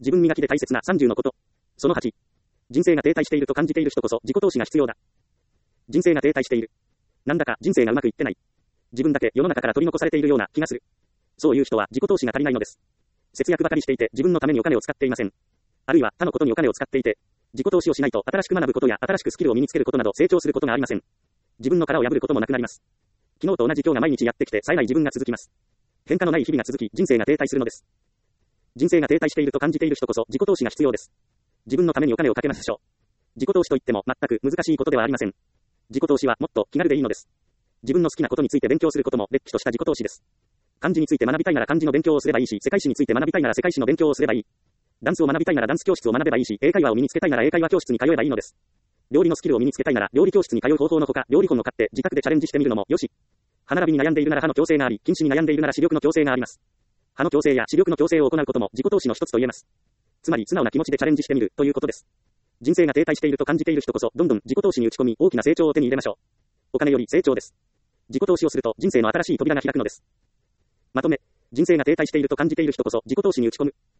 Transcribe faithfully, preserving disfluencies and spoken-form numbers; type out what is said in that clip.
自分磨きで大切なさんじゅうのこと。そのはち。人生が停滞していると感じている人こそ自己投資が必要だ。人生が停滞している。なんだか人生がうまくいってない。自分だけ世の中から取り残されているような気がする。そういう人は自己投資が足りないのです。節約ばかりしていて自分のためにお金を使っていません。あるいは他のことにお金を使っていて、自己投資をしないと新しく学ぶことや新しくスキルを身につけることなど成長することがありません。自分の殻を破ることもなくなります。昨日と同じ今日が毎日やってきて冴えない自分が続きます。変化のない日々が続き人生が停滞するのです。人生が停滞していると感じている人こそ自己投資が必要です。自分のためにお金をかけましょう。自己投資といっても全く難しいことではありません。自己投資はもっと気軽でいいのです。自分の好きなことについて勉強することもれっきとした自己投資です。漢字について学びたいなら漢字の勉強をすればいいし、世界史について学びたいなら世界史の勉強をすればいい。ダンスを学びたいならダンス教室を学べばいいし、英会話を身につけたいなら英会話教室に通えばいいのです。料理のスキルを身につけたいなら料理教室に通う方法のほか、料理本を買って自宅でチャレンジしてみるのもよし。歯並びに悩んでいるなら歯の矯正があり、近視に悩んでいるなら視力の矯正があります。歯の矯正や視力の矯正を行うことも自己投資の一つと言えます。つまり素直な気持ちでチャレンジしてみるということです。人生が停滞していると感じている人こそどんどん自己投資に打ち込み大きな成長を手に入れましょう。お金より成長です。自己投資をすると人生の新しい扉が開くのです。まとめ、人生が停滞していると感じている人こそ自己投資に打ち込む。